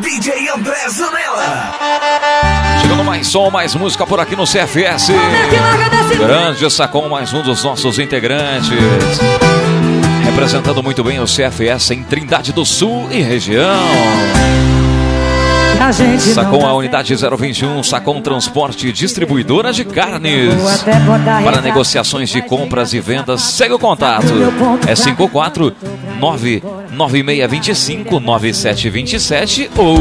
DJ André Zanella. Chegando mais som, mais música por aqui no CFS. Grande Sacom, mais um dos nossos integrantes. Representando muito bem o CFS em Trindade do Sul e região. Sacom a unidade 021, Sacom Transporte e Distribuidora de Carnes. Para negociações de compras e vendas, segue o contato. É 54996259727 ou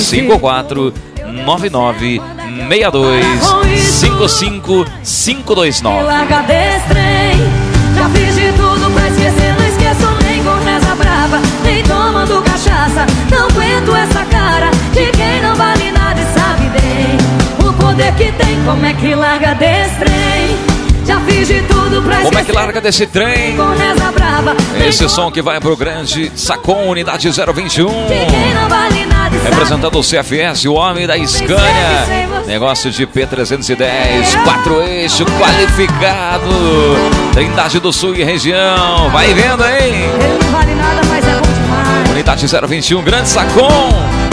54996255529. Larga desse trem, já fiz de tudo pra esquecer, não esqueço nem com reza brava, nem tomando cachaça. Não aguento essa cara de quem não vale nada e sabe bem o poder que tem. Como é que larga desse trem? Já fiz de tudo pra esquecer. Como é que larga desse trem? Com reza brava, esse som que vai pro grande Sacom unidade 021. de quem não vale nada e sabe. Representando o CFS, o homem da Scania. Negócio de P310, 4 eixo qualificado. Trindade do Sul e região. Vai vendo, hein? Ele não vale nada, mas é bom demais. Unidade 021, grande Sacom.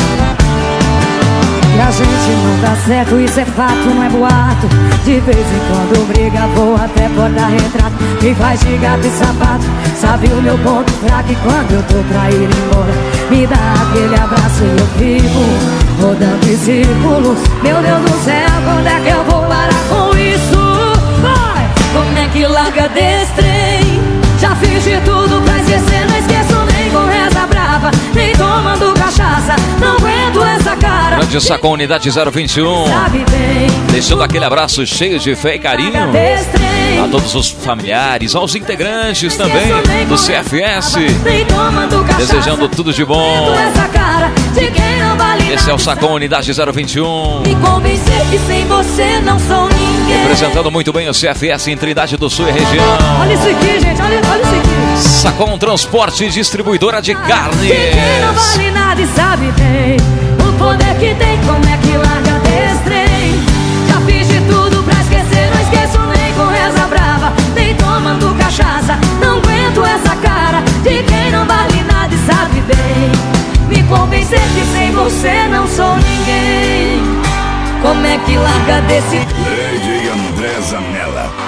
E a gente não dá certo, isso é fato, não é boato. De vez em quando briga, vou até portar retrato. Me faz de gato e sapato, sabe o meu ponto fraco. E quando eu tô pra ir embora, me dá aquele abraço e eu fico rodando em círculos. Meu Deus do céu, quando é que eu vou parar com isso? Vai! Como é que larga desse trem? Já fiz de tudo pra esquecer, não esqueço nem com reza brava, nem tomando cachaça. Não aguento essa cara. Grande Sacom unidade 021. Sabe bem, Deixando aquele abraço cheio de fé e carinho a todos os familiares, aos integrantes também do CFS. Desejando tudo de bom. Esse é o Sacom unidade 021. Me convencer que sem você não sou ninguém. Representando muito bem o CFS em Trindade do Sul e região. Olha isso aqui, gente, olha isso aqui. Sacom Transporte e Distribuidora de Carnes. De quem não vale nada e sabe bem o poder que tem. Como é que larga desse trem? Já fiz de tudo pra esquecer, não esqueço nem com reza brava, nem tomando cachaça. Não aguento essa cara de quem não vale nada e sabe bem me convencer que sem você não sou ninguém. Como é que larga desse DJ André Zanella.